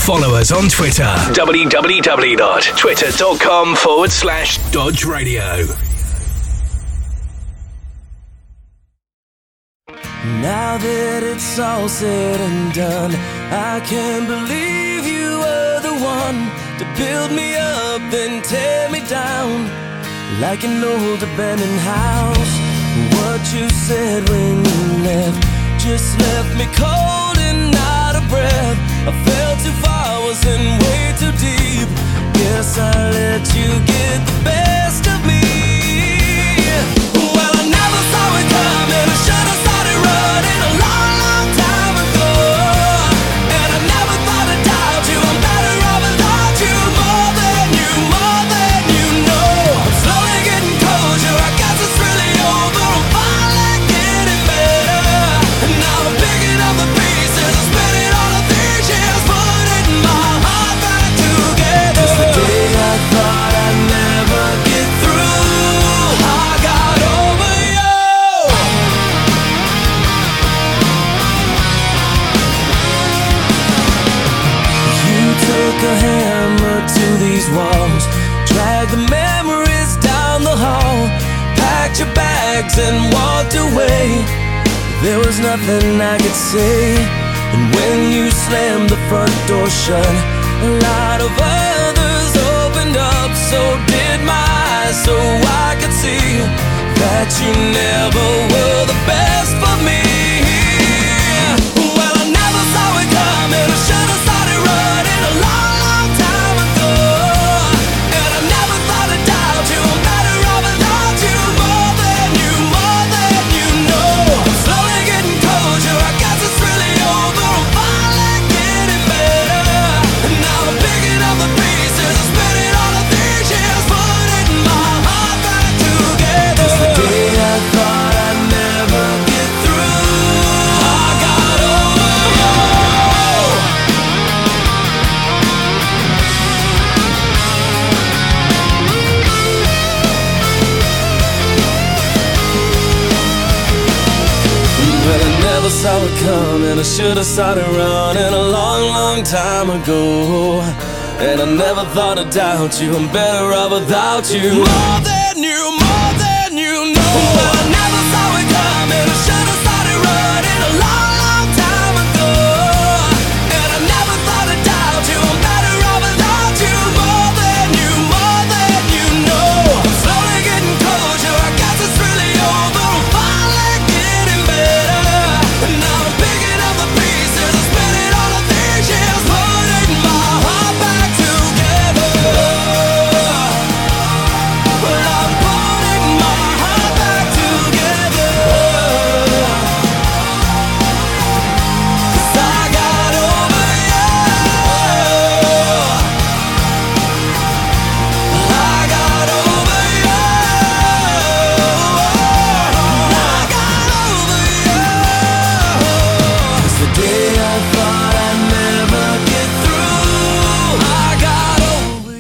Follow us on Twitter. www.twitter.com/Dodge Radio. Now that it's all said and done, I can't believe you were the one to build me up then tear me down like an old abandoned house. What you said when you left just left me cold and out of breath. I fell too far, was in way too deep. Guess I let you get the best of me. Well, I never saw it coming. I should have started running a long, long time ago. And I never thought I'd doubt you. I'm better off without you. More than you know. I'm slowly getting closure. I guess it's really over. I'm finally getting better. And now I'm picking up the pieces. I'm spinning all of these years, putting my heart back together. It's the day I thought I'd never get through. I got over you. You took a hammer to these walls, dragged the memories down the hall, packed your bags and walked away. There was nothing I could say. And when you slammed the front door shut, a lot of others opened up. So did my eyes, so I could see that you never were the best for me. Well, I never saw it coming. I should have started running a long, long time ago. And I never thought I'd doubt you. I'm better off without you. More than you know. I'm slowly getting closure. I guess it's really over. I'm finally getting better. And now I'm picking up the pieces. I'm spinning all of these years, putting my heart back together. It's the day I thought I'd never get through. I got over you. But I never saw it coming. I should have started running a long, long time ago. And I never thought I'd doubt you. I'm better off without you. More than you know. But I never saw it coming. I should have started running a long, long time ago. And I never thought I'd doubt you. I'm better off without you. More than you know. I'm slowly getting closure. I guess it's really over. I'm finally getting better. And now I'm picking up the pieces. I'm spinning all of these years, putting my heart back together. Well, I'm putting my heart back together. 'Cause I got over you. I got over you. I got over you. It's the day I thought I'd never get through. I got over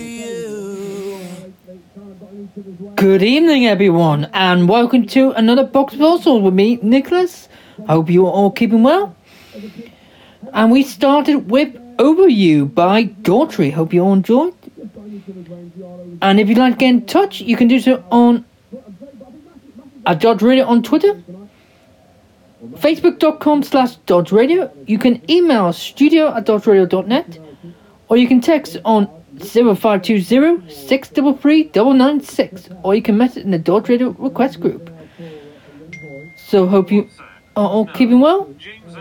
you. Good evening, everyone, and welcome to another Box of Fossils with me, Nicholas. Hope you're all keeping well. And we started with Over You by Daughtry. Hope you all enjoyed. And if you'd like to get in touch, you can do so on at Dodge Radio on Twitter, Facebook.com/Dodge Radio. You can email studio@dodgeradio.net, or you can text on 0520 633 996, or you can message in the Dodge Radio request group. So hope you are all keeping well.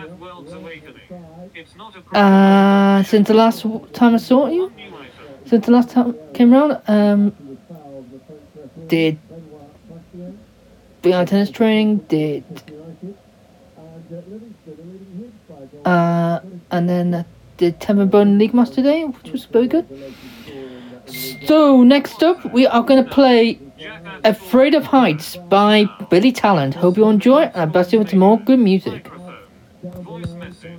Since the last time I saw you, since the last time I came around, did beginner tennis training, did and then did Temple Bowling League Master Day, which was very good. So next up, we are going to play Afraid of Heights by Billy Talent. Hope you enjoy it, and I'll bless you with some more good music. Voice message.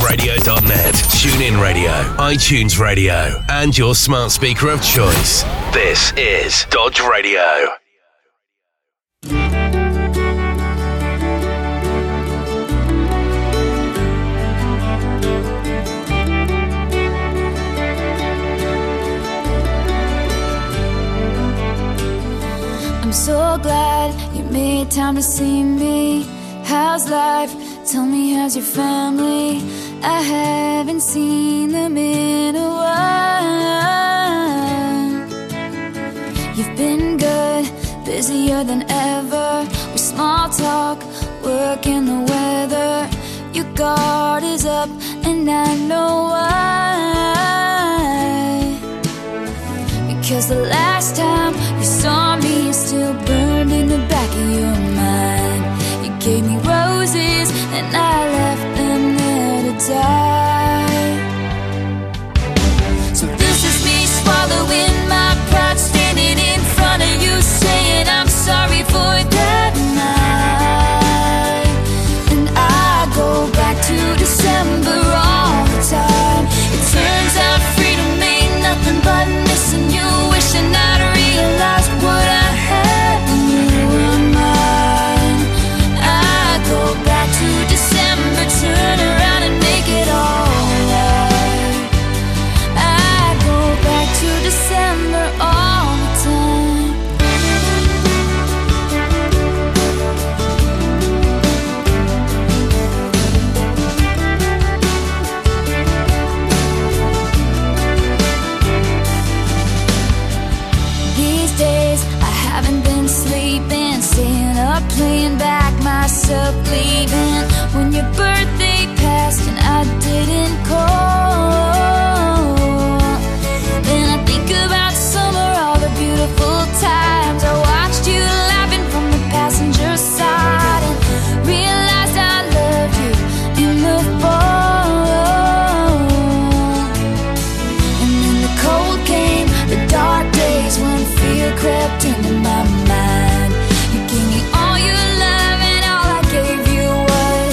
DodgeRadio.net, TuneIn Radio, iTunes Radio, and your smart speaker of choice. This is Dodge Radio. I'm so glad you made time to see me. How's life? Tell me, how's your family? I haven't seen them in a while. You've been good, busier than ever, with small talk, work and the weather. Your guard is up and I know why. Because the last time you saw me is still burned in the back of your mind. You gave me roses and I left them there to die. So this is me swallowing my pride, standing in front of you saying I'm sorry for that night. And I go back to December all the time. It turns out freedom ain't nothing but missing you, wishing I'd realized what I had when you were mine. I go back to December, turn around and make it alright. I go back to December all the time. These days I haven't been sleeping, staying up, playing back myself, leaving when your birthday passed and I didn't call. Then I think about summer, all the beautiful times I watched you laughing from the passenger side, and realized I loved you in the fall. And then the cold came, the dark days when fear crept into my mind. You gave me all your love and all I gave you was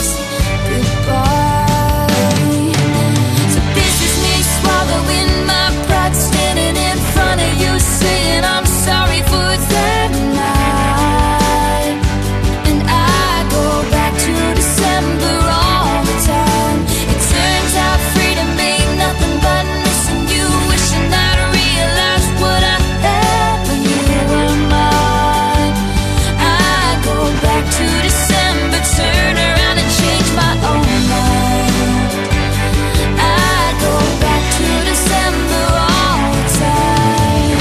goodbye. So this is me swallowing my pride, standing in front of you saying I'm sorry for that night. And I go back to December all the time. It turns out freedom ain't nothing but missing you, wishing I'd realized what I had when you were mine. I go back to December, turn around and change my own mind. I go back to December all the time.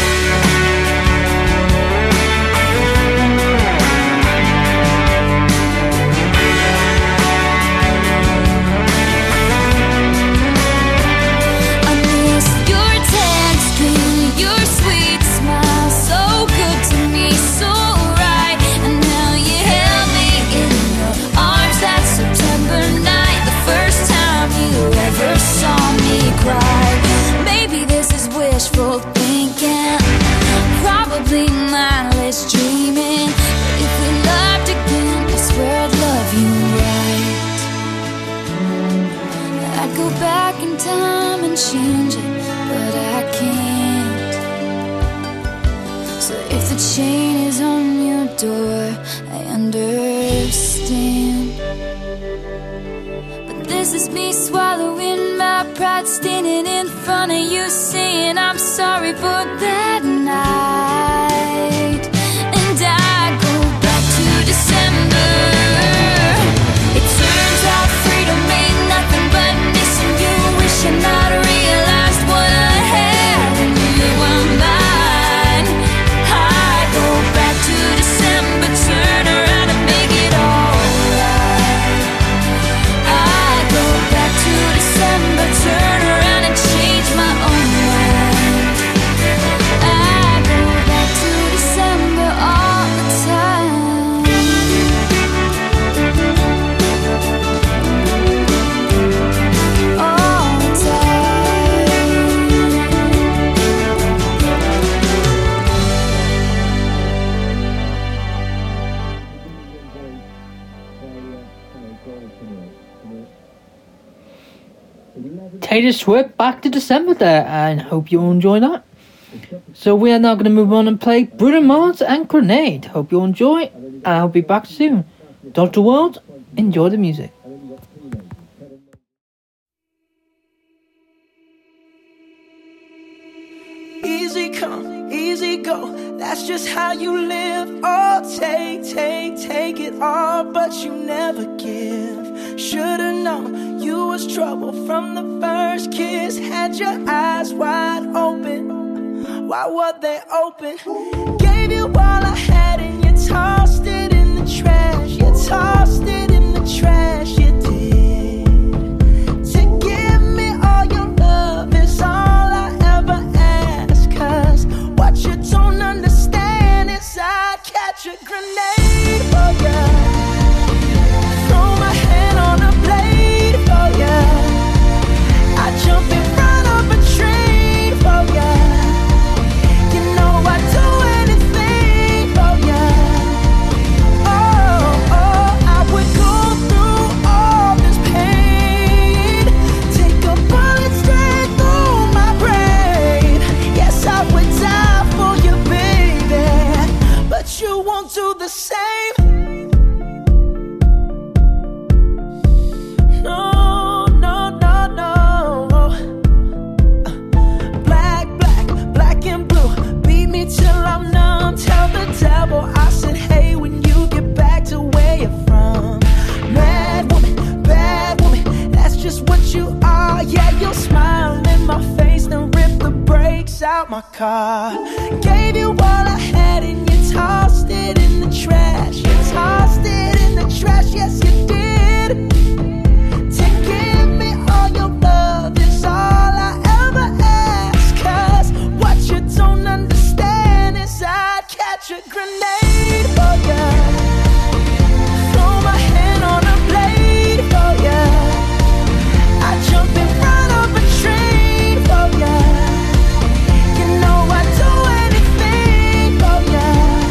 I miss your tan skin, your sweet smile, so good to me, so right. And now you held me in your arms that September night, the first time you ever saw me cry. Maybe this is wishful thinking, probably mindless dreaming, but if we loved again, I swear I'd love you right. I'd go back in time and change it, but I can't. So if the chain is on your door, I understand. But this is me swallowing my pride, standing in front of you saying I'm sorry for that night. And I go back to December. It turns out freedom ain't nothing but missing you, wishing I'd realized what I had when you were mine. I go back to December, turn around and make it alright. I go back to December, turn around and change my own mind. Taylor Swift back to December there, and hope you all enjoy that. So we are now going to move on and play Bruno Mars and Grenade. Hope you all enjoy, and I'll be back soon. Dr. World, enjoy the music. Easy come, easy go, that's just how you live. Oh, take it all, but you never give. Should've known you was trouble from the first kiss. Had your eyes wide open, why were they open? Gave you all I had and you tossed it in the trash. You tossed it in the trash, you did. To give me all your love is all I ever ask. Cause what you don't understand is I'd catch a grenade for ya. Throw my hand on a blade for ya. I'd jump in front of a train for ya. You know I'd do anything for ya. Oh, I would go through all this pain. Take a bullet straight through my brain. Yes, I would die for you, baby, but you won't do the same. No. Black and blue, beat me till I'm numb. Tell the devil I said hey when you get back to where you're from. Mad woman, bad woman, that's just what you are. Yeah, you'll smile in my face, then rip the brakes out my car. Gave you all I had and you tossed it in the trash. You tossed it in the trash, yes you did. To give me all your love is all I ever ask. Cause what you don't understand is I'd catch a grenade for ya. Throw my hand on a blade for ya. I'd jump in front of a train for ya. You know I'd do anything for ya.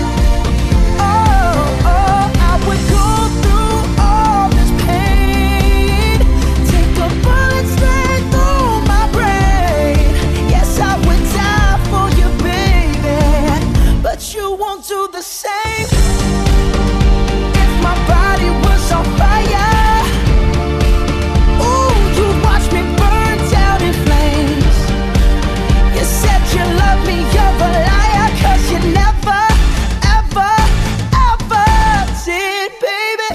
Oh, I would go through all this pain. Take a bullet straight through my brain. Yes, I would die for you, baby, but you won't do the same. If my body was on fire, ooh, you'd watch me burn down in flames. You said you love me, you're a liar, cause you never, ever, ever did, baby.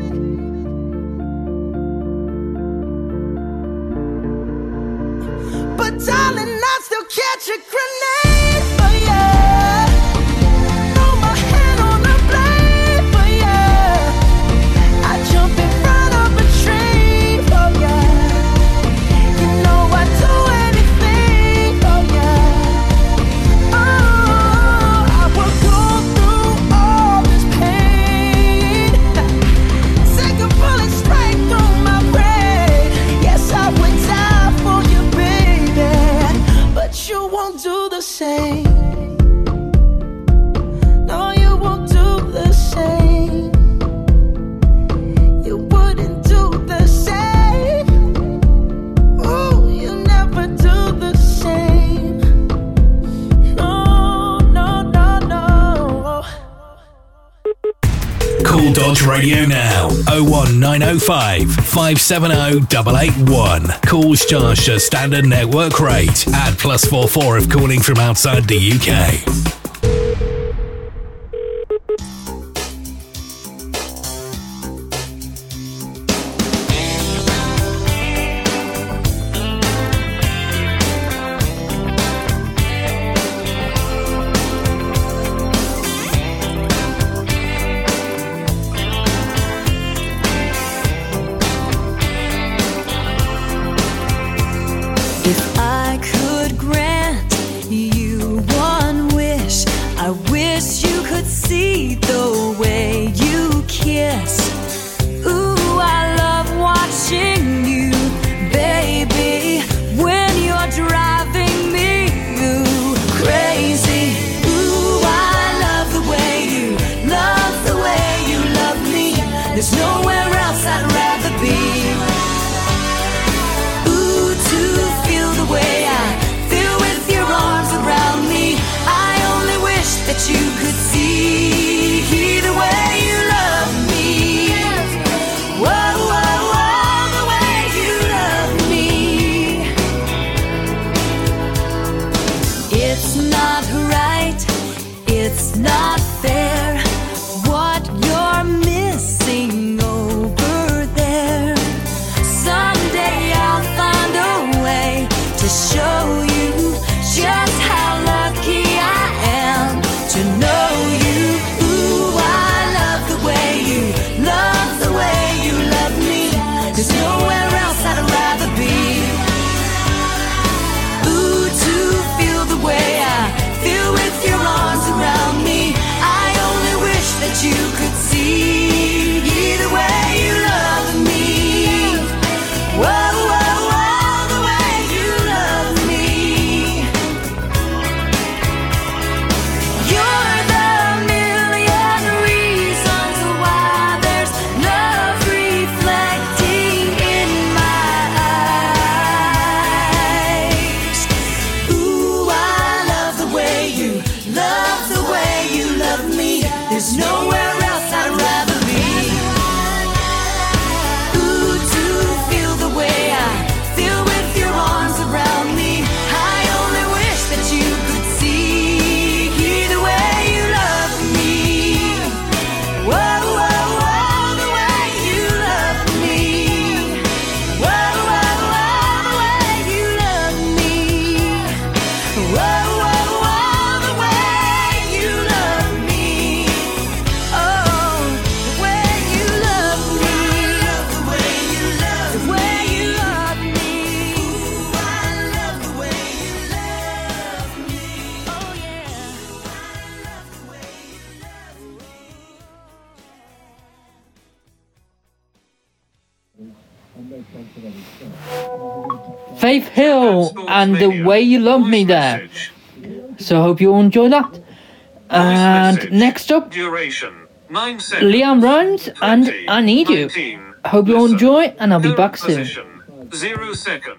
But darling, I still catch a grenade for ya. Throw my hand on a blade for ya. I jump in front of a train for ya. You know I'd do anything for ya. Oh, I would go through all this pain. Take a bullet straight through my brain. Yes, I would die for you, baby, but you won't do the same. No, you won't do the same. You wouldn't do the same. Ooh, you never do the same. No. Call Dodge Radio now. 01905 570 881. Calls charged at standard network rate. Add +44 if calling from outside the UK. If I could grant you one wish, I wish you could see the way you kiss. Ooh, I love watching you, baby, when you're driving me crazy. Ooh, I love the way you love me. There's nowhere else I'd rather be. Ooh, to There's nowhere else I'd rather be. Ooh, to feel the way I feel with your arms around me. I only wish that you could see the way you love me. Whoa, whoa, whoa, the way you love me. Whoa, whoa, whoa, the way you love me. Whoa, whoa, whoa, the way you love me. Oh, the way you love me. The way you love me. The way you love me. Ooh, I love the way you love me. Oh yeah. I love the way you love me. Faith Hill and The Way You Love Me there. So I hope you all enjoy that. And next up, Duration 9 seconds. Leon Rhymes and 20, I Need You. 19. I hope you all Listen. enjoy, and I'll be Current back soon. position, 0 seconds.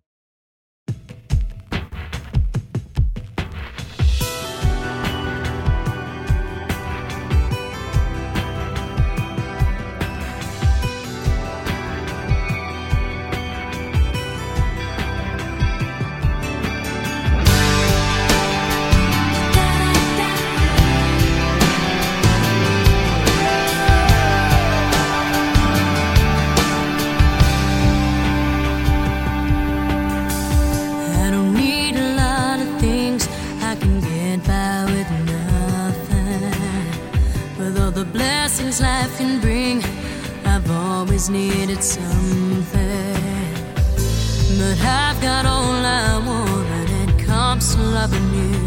I don't need a lot of things, I can get by with nothing. With all the blessings life can bring, I've always needed something. But I've got all I want when it comes to loving you.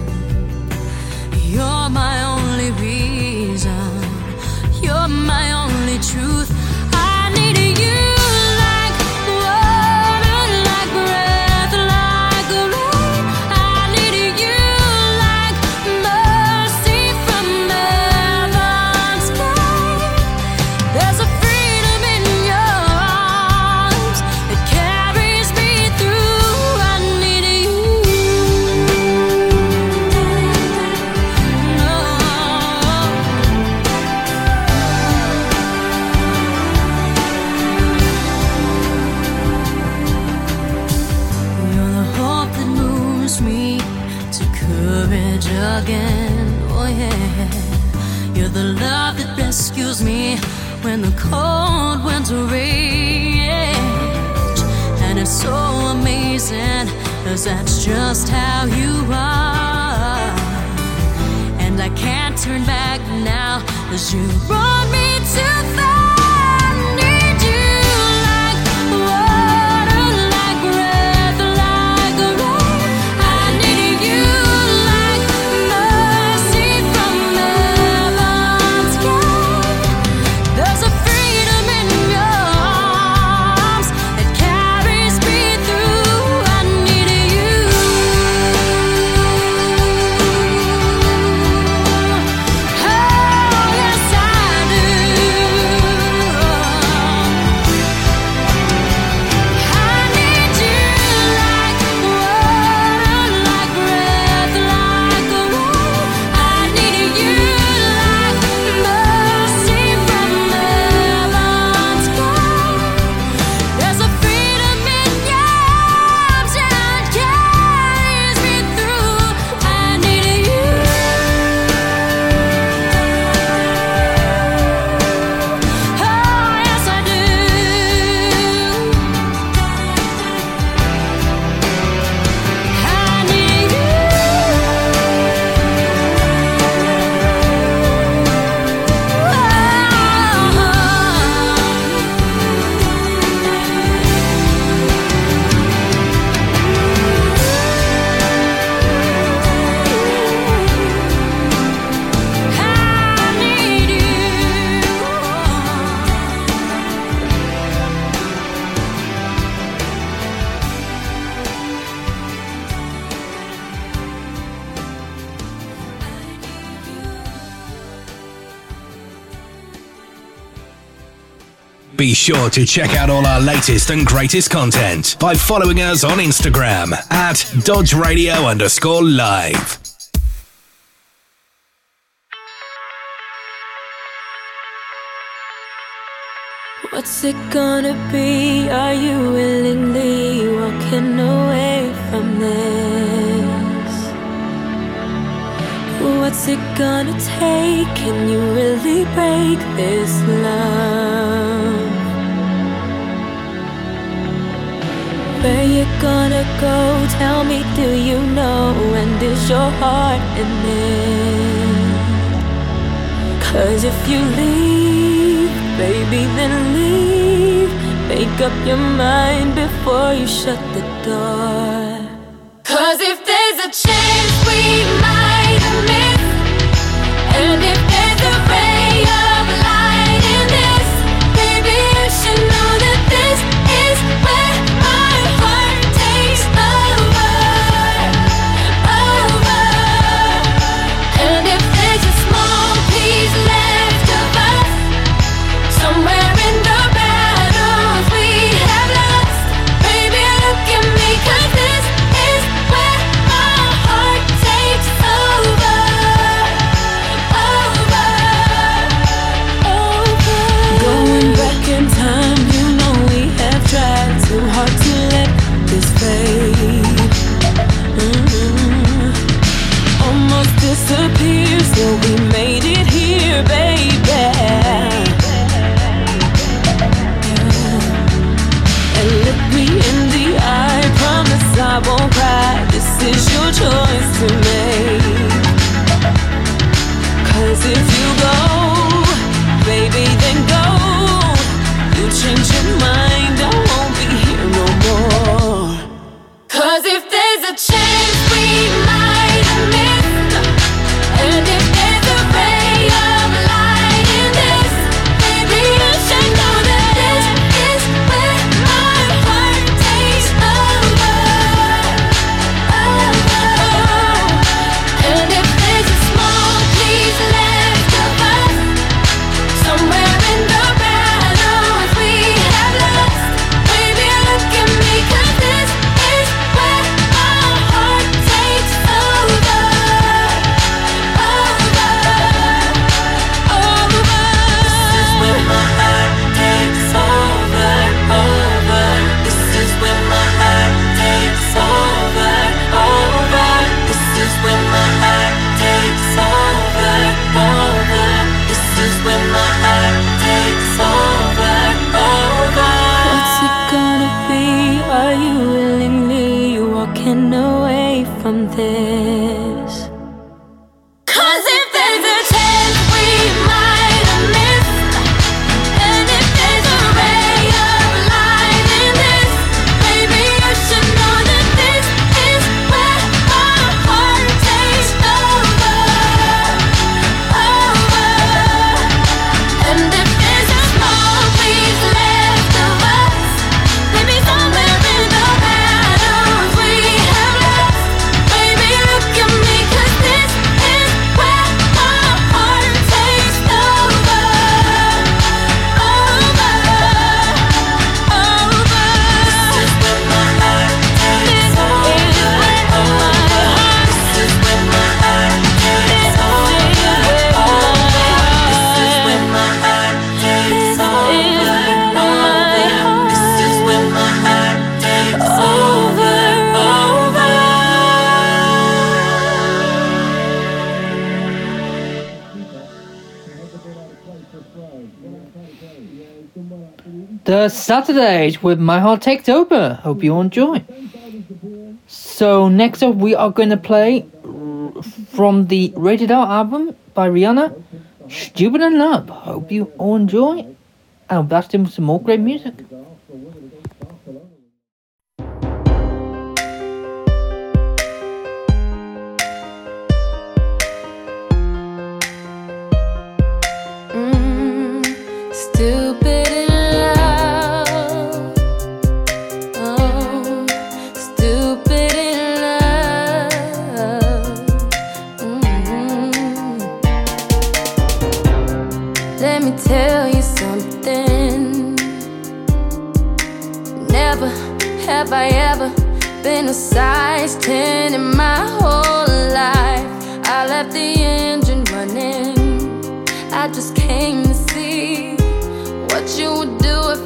You're my only reason, you're my only truth. I need you like water, like breath, like rain. I need you like mercy from heaven's sky. There's a freedom in your arms that carries me through. I need you. You're the hope that moves me to courage again. Oh yeah. You're the love that rescues me when the cold winter rage. And it's so amazing, 'cause that's just how you are. And I can't turn back now, 'cause you brought me too far. I need you like water, like breath, like rain. I need you like mercy from heaven's sky. There's a freedom in your arms that carries me through. I need you. Oh, yes, I do. I need you like water, like breath, like rain. I need you like mercy from heaven's sky. There's a freedom in your arms that carries me through. I need you. Oh, yes, I do. I need you. I need you. Be sure to check out all our latest and greatest content by following us on Instagram at DodgeRadio_live. What's it gonna be? Are you willingly walking away from this? What's it gonna take? Can you really break this love? Where you gonna go? Tell me, do you know? And is your heart in it? 'Cause if you leave, baby, then leave. Make up your mind before you shut the door. 'Cause if there's a chance we might have missed, and if there's a ray of light in this, baby, you should know that this is where my heart takes over, over. And if there's a small piece left of us, somewhere in the battles we have lost, baby, look at me, 'cause this is where my heart takes over, over, over. Going back in time, you know we have tried too hard to let this fade. Almost disappears, so we made it here, baby. And look me in the eye, promise I won't cry. This is your choice to make. 'Cause if you go, baby, then go. You change your mind, I won't be here no more. 'Cause if there's a chance we might have missed, and if there's a ray of light in this, baby, you should know that this is where my heart takes over, over. And if there's a small piece left of us, somewhere in the battles we have lost, baby, look at me, 'cause this is where my heart takes over, over, over. This is where my heart takes over, over. This is where my heart takes over, over. This is where my heart takes over, over. This is where my heart takes over, over. What's it gonna be? Are you willingly walking away from this? 'Cause if there's a chance we might have missed, and if there's a ray of light in this, baby, you should know that this is where my heart takes over, over. And if there's a small piece left of us, maybe somewhere in the battles we have lost, baby, look at me, 'cause this is where my heart takes over, over, over. This is where my heart takes over, over. This is where my heart takes over, over. This is where my heart takes over, over. This is where my heart takes over, over. The Saturdays with My Heart Takes Over. Hope you enjoy. So next up we are going to play from the Rated R album by Rihanna, Stupid in Love. Hope you all enjoy. And I'll blast in with some more great music. Stupid in love, oh, stupid in love. Let me tell you something. Never have I ever been a size 10 in my whole life. I left the engine running. I just came to see what you would do if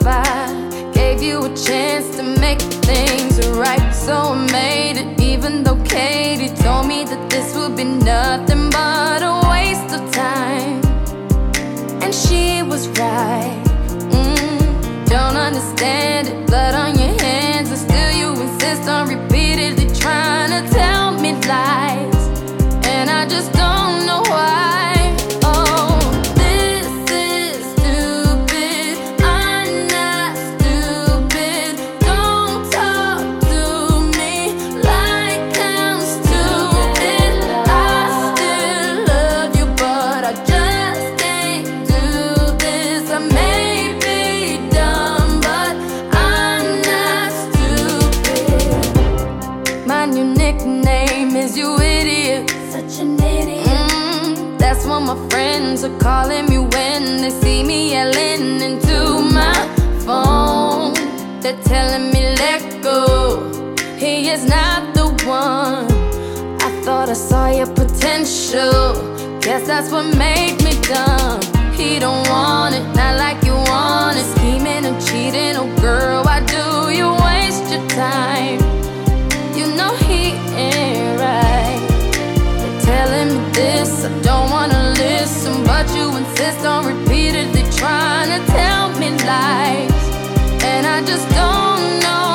gave you a chance to make things right, so I made it, even though Katie told me that this would be nothing but a waste of time. And she was right. Don't understand it, blood on your hands, and still you insist on repeatedly trying to tell me lies, and I just don't know why. Oh, this is stupid. I'm not stupid. Don't talk to me like I'm stupid. I still love you, but I just can't do this. I may be dumb, but I'm not stupid. My new nickname is you idiot. Such an idiot. That's what my friends are calling me when they see me yelling into my phone. They're telling me let go, he is not the one. I thought I saw your potential, guess that's what made me dumb. He don't want it, not like you want it. Scheming and cheating, oh girl, why do you waste your time? You know he ain't right. They're telling me this, I don't wanna listen, but you insist on repeatedly trying to tell me lies, and I just don't know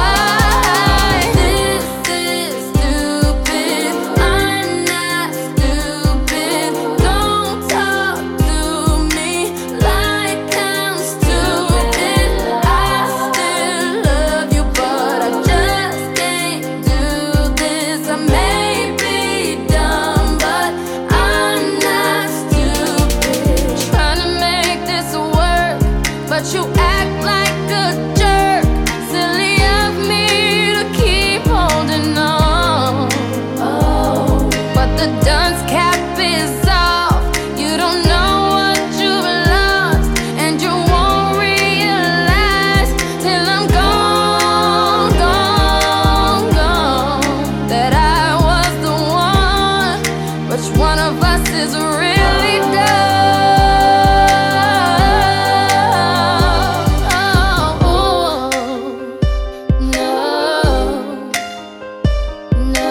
why. This is stupid. I'm not stupid. Don't talk to me like I'm stupid. I still love you, but I just can't do this. I may be dumb, but I'm not stupid. Trying to make this work, but you act like a jerk. Silly of me to keep holding on. Oh, but the dunce cap is off. You don't know what you've lost, and you won't realize till I'm gone, gone, gone, that I was the one. Which one of us is really dumb? No, no,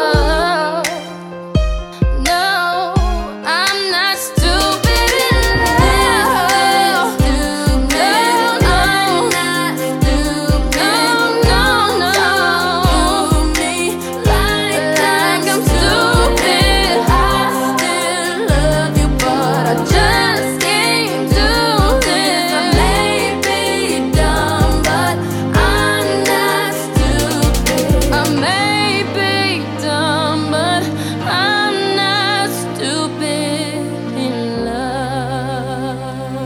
no, I'm not stupid in love. No, I'm not stupid. No, no, me like I'm stupid. I still love you, but I just can't do this. I may be dumb, but I'm not stupid. I may be dumb, but I'm not stupid in love.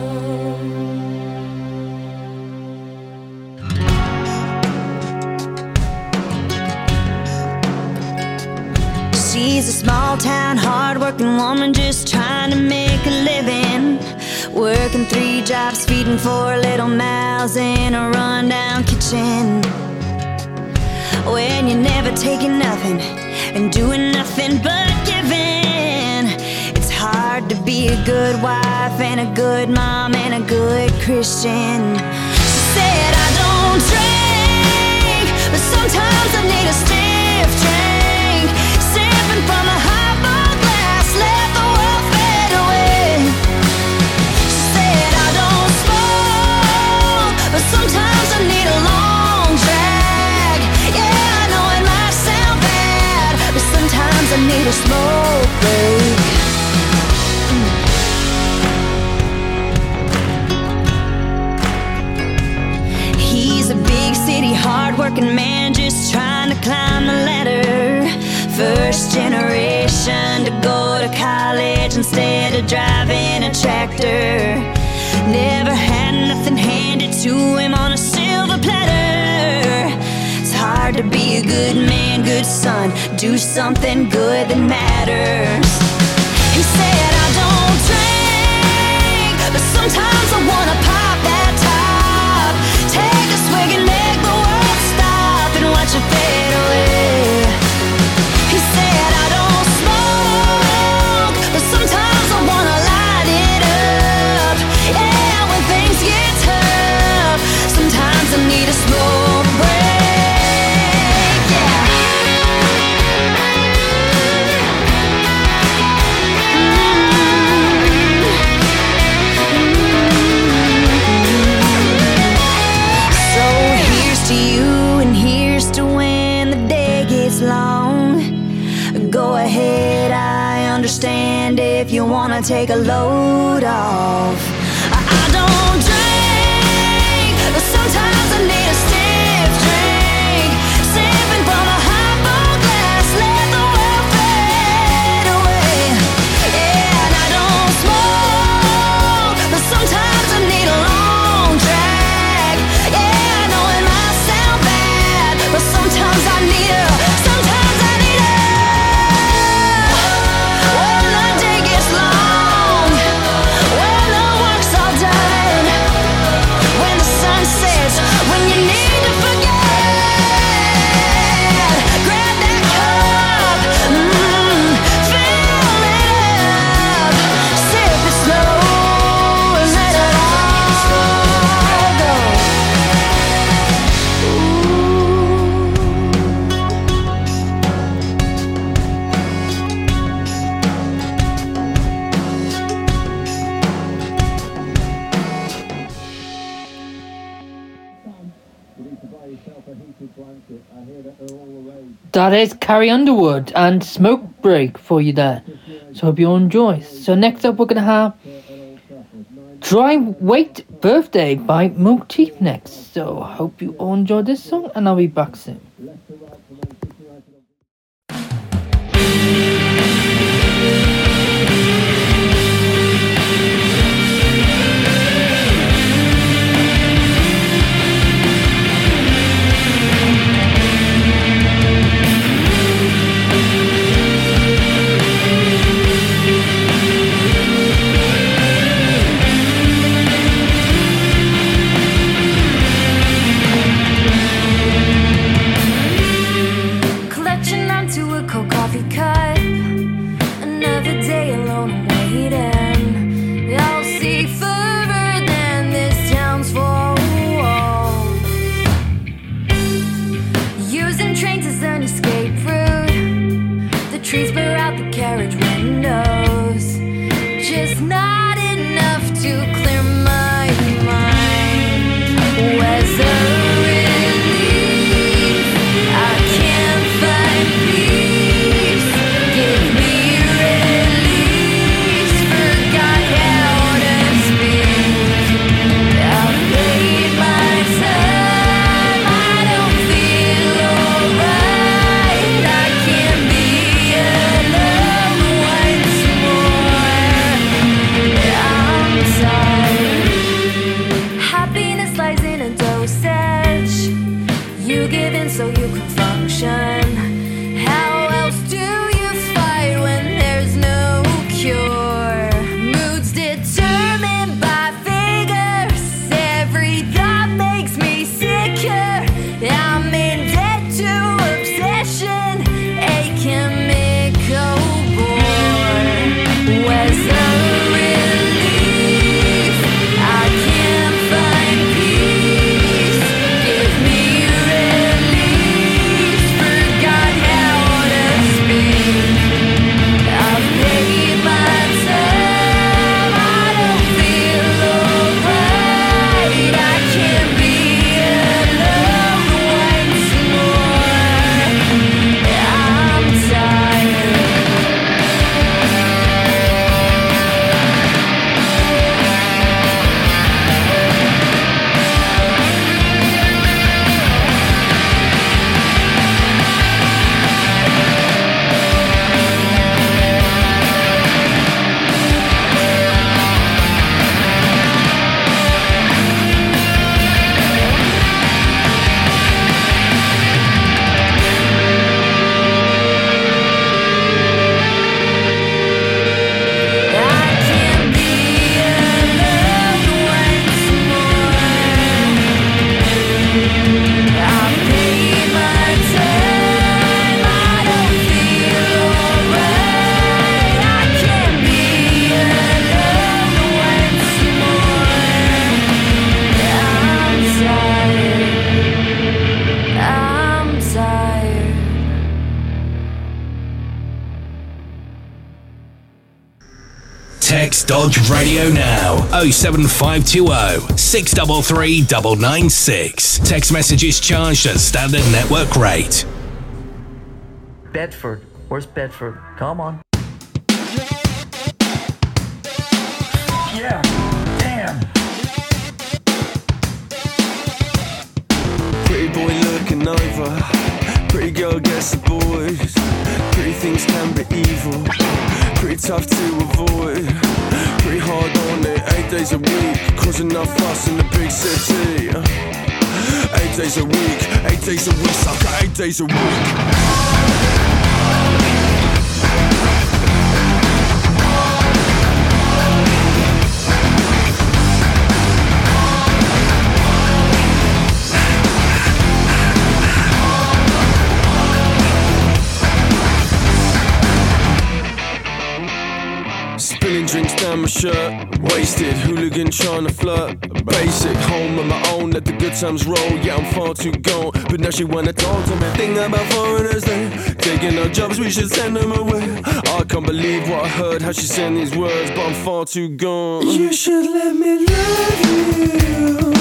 She's a small town, hard-working woman just trying to make a living. Working 3 jobs, feeding 4 little mouths in a rundown kitchen. When you're never taking nothing and doing nothing but giving, it's hard to be a good wife and a good mom and a good Christian. She said, I don't drink, but sometimes I need a stiff drink. Sipping from a highball glass, let the world fade away. She said, I don't smoke, but sometimes I need a long drag. Yeah, I know it might sound bad, but sometimes I need a smoke break. He's a big city, hard-working man just trying to climb the ladder. First generation to go to college instead of driving a tractor. Never had nothing handed to him on a silver platter. It's hard to be a good man, good son, do something good that matters. He said, I don't drink, but sometimes I wanna pop that top. Take a swig and make the world stop and watch it fade away. He said, I don't smoke, but sometimes I wanna light it up. Yeah, when things get tough, sometimes I need understand if you wanna take a load off. I don't drink, but sometimes I need a stiff drink. Sipping from a highball glass, let the world fade away. Yeah, and I don't smoke, but sometimes I need a long drag. Yeah, I know it might sound bad, but sometimes I need a, sometimes I need a. When the day gets long, when the work's all done, when the sun sets, when you need to forget, grab that cup, fill it up, sip it slow and let it all go. That is Carrie Underwood and Smoke Break for you there. So hope you all enjoy. So next up we're going to have Dry Weight Birthday by Motif next. So hope you all enjoy this song and I'll be back soon. Clutching onto a cold coffee cup. Another day alone, I'm waiting. I'll see further than this town's four walls. Using trains as an escape route. The trees blur out the carriage windows. Just not enough to clear my mind. Where's the relief? I can't find peace. Give me release. Forgot how to speak. I've paid my time. I don't feel alright. I can't be alone once more. I'm tired. Happiness lies in a dosage. You give in so you can function. How else do you fight when there's no cure? Moods determined by figures. Every thought makes me sicker. I'm in debt to obsession. A chemical bore. Where's the relief? I can't find peace. Give me release. Forgot how to speak. I've paid my time. I don't feel alright. I can't be alone once more. I'm tired. I can't be alone once more. I've paid my time. I don't feel alright. I can't be alone once more. I'm tired. Text Dodge Radio now 07520 633 996. Text messages charged at standard network rate. Bedford. Where's Bedford? Come on. Yeah. Yeah, damn. Pretty boy looking over, pretty girl gets the boys. Pretty things can be evil, pretty tough to avoid. Pretty hard on it, 8 days a week, causing enough fuss in the big city. 8 days a week, 8 days a week, sucker, 8 days a week. Spilling drinks down my shirt, wasted, hooligan trying to flirt. Basic, home on my own, let the good times roll. Yeah, I'm far too gone, but now she wanna talk to me. Think about foreigners, they taking our jobs, we should send them away. I can't believe what I heard, how she saying these words, but I'm far too gone. You should let me love you.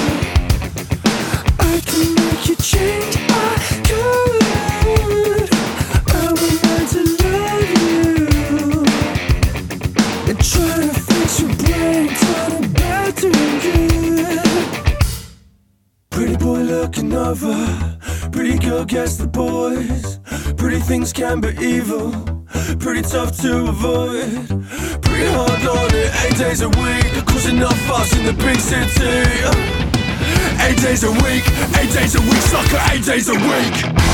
I can make you change, I could. I would like to love you. And try to fix your brain, turn it back to good. Pretty boy looking over, pretty girl gets the boys. Pretty things can be evil, pretty tough to avoid. Pretty hard on it, 8 days a week, causing enough fuss in the big city. 8 days a week, 8 days a week, sucker, 8 days a week.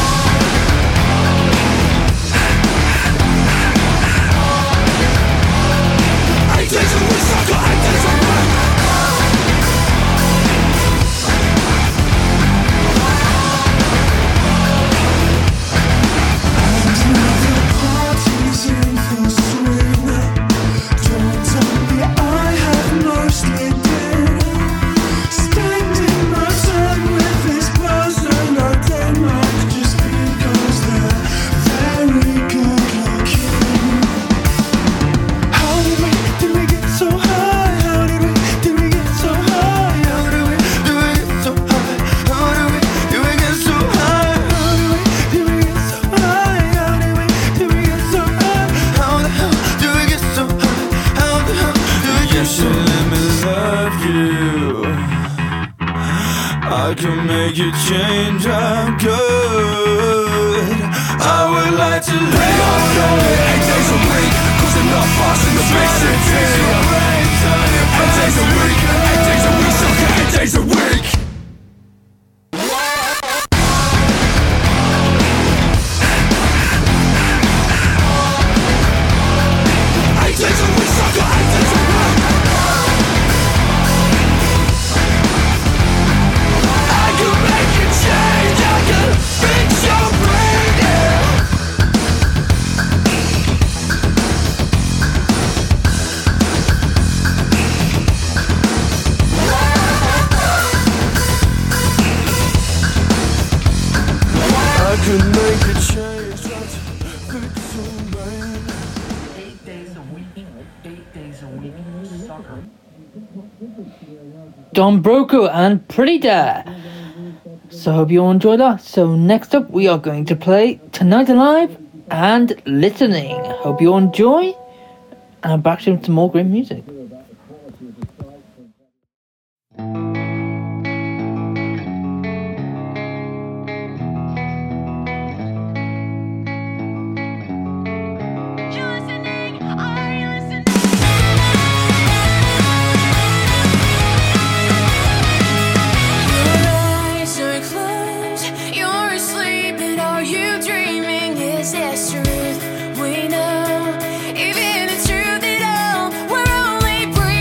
8 days a week, sucker, 8 days a week. I can make you change, I'm good. I would like to live on 8 days a week, causing enough fuss in the big city. 8 days a week, 8 days a week, sucker, 8 days a week. 8 days a week, sucker, 8 days a week. I can make you change, I can fix your brain, yeah. I can make a change, try to fix your brain. 8 days a week, 8 days a week, sucker. Don Broco and Pretty Dare. So hope you all enjoyed that. So next up we are going to play Tonight Alive and Listening. Hope you all enjoy. And I'm back to some more great music. Truth, we know, even it's true that all we're only breathing.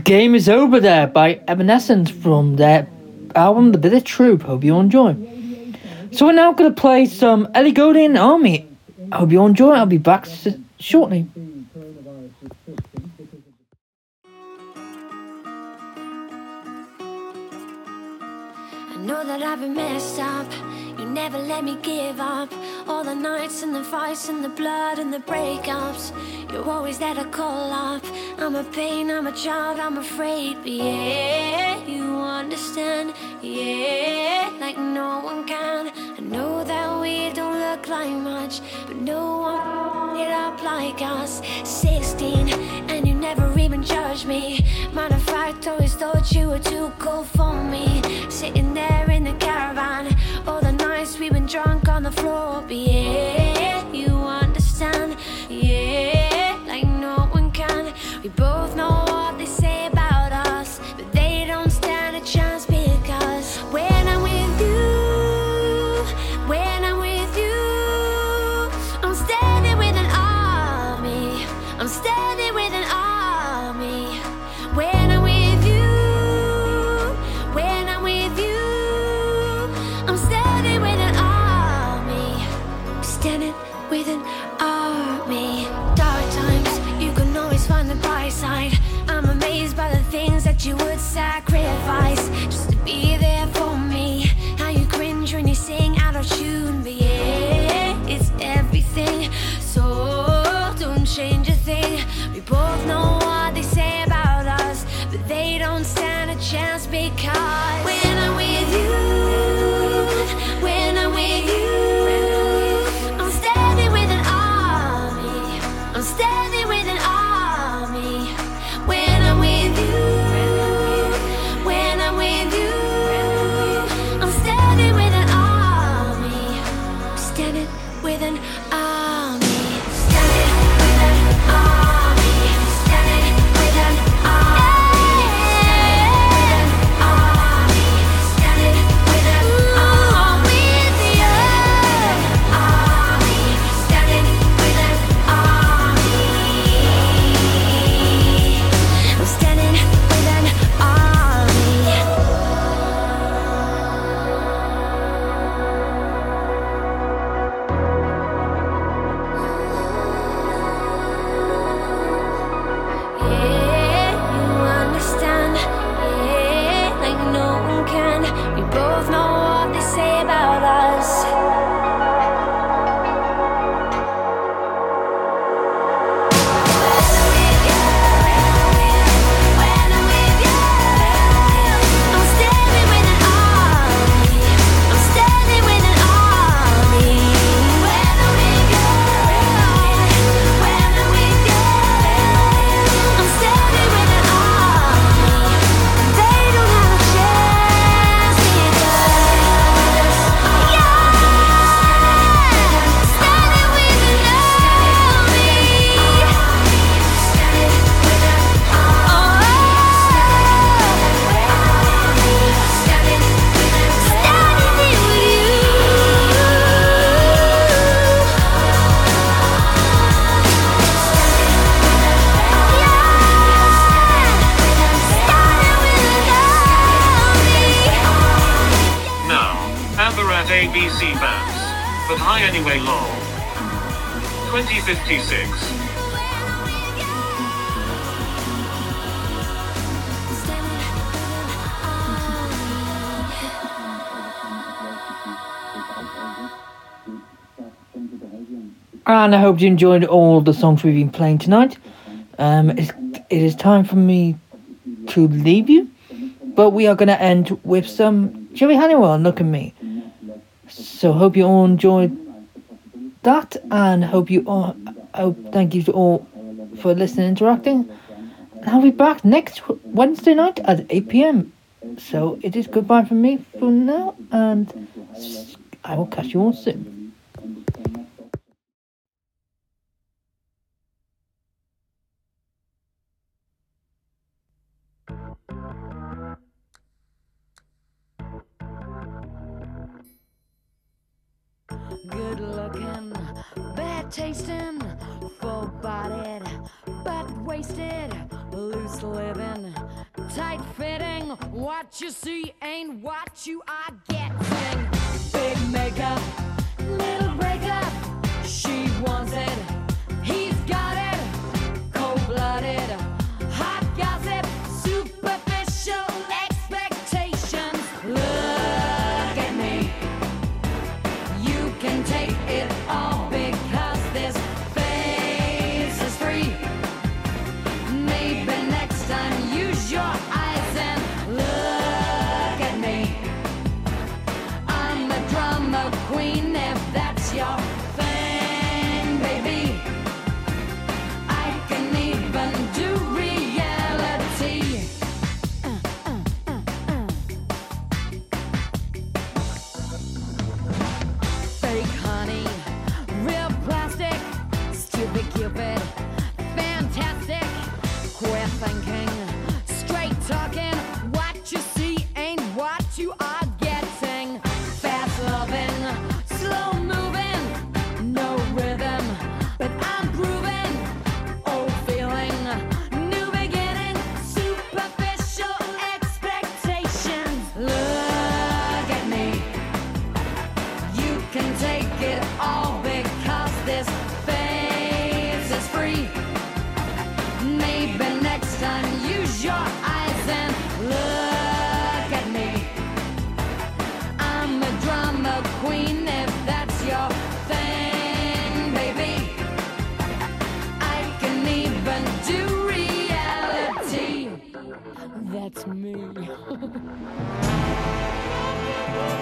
Game Is Over there by Evanescence from their album The Bitter Truth. Hope you enjoy. So we're now going to play some Ellie Goulding and Army. Hope you enjoy. I'll be back shortly. I know that I've been messed up. You never let me give up. All the nights and the fights and the blood and the breakups. You're always there to call up. I'm a pain, I'm a child, I'm afraid. But yeah, you understand. Yeah, like no one can. I know that we don't look like much, but no one it up like us. 16, and you never even judged me. Matter of fact, always thought you were too cool for me. Sitting there in the caravan, all the nights we've been drunk on the floor. But yeah, you understand. Yeah, like no one can. We both know what they say about us, but they don't stand a chance because when I'm with you, when I'm with you, I'm standing with an army. I'm standing with an army. When I'm with you, when I'm with you, I'm standing with an army. Standing with an army. Dark times, you can always find the bright side. I'm amazed by the things that you would sacrifice just to be there for me. How you cringe when you sing out of tune. But yeah, it's everything, so don't change a thing. We both know what they say about us, but they don't stand a chance because when I'm with you, when I'm with you, I'm standing with an army. I'm standing with an army. When I'm with you, when I'm with you, I'm standing with an army. I'm standing with an army. Standing with an army. Standing with an army. Standing with an army. Standing with an army. I'm standing with an army. Yeah, you understand. Yeah, like no one can. We both know what they say about us. When I'm with you, I'm standing with an army. I'm standing with an army. When I'm with you, when I'm with you, I'm standing with an army. They don't have a chance because standing with an army. Standing with an army. Standing with Now, Amber at ABC Bands. But hi anyway lol. 2056. And I hope you enjoyed all the songs we've been playing tonight. It is time for me to leave you, but we are going to end with some Jimmy Halliwell, Look at Me. So hope you all enjoyed that, and thank you to all for listening and interacting. And I'll be back next Wednesday night at 8 p.m. So it is goodbye from me for now, and I will catch you all soon. Good looking, bad tasting, full bodied, but wasted, loose living, What you see ain't what you are getting. Big makeup, little breakup. She wants it, he's got it. Cold-blooded, hot gossip, superficial expectations. Look at me, you can take it all because this face is free. Maybe next time use your eyes and look at me. I'm a drama queen if that's your thing, baby. I can even do reality. Fake honey, real plastic, stupid Cupid, fantastic. Queer thinking, straight talking. What you see ain't what you are getting. Fast loving, slow moving, no rhythm, but I'm grooving. Old feeling, new beginning, superficial expectations. Look at me, you can take it all because this face is free. Maybe next time use your eyes and look at me. I'm a drama queen if that's your thing, baby. I can even do reality. That's me.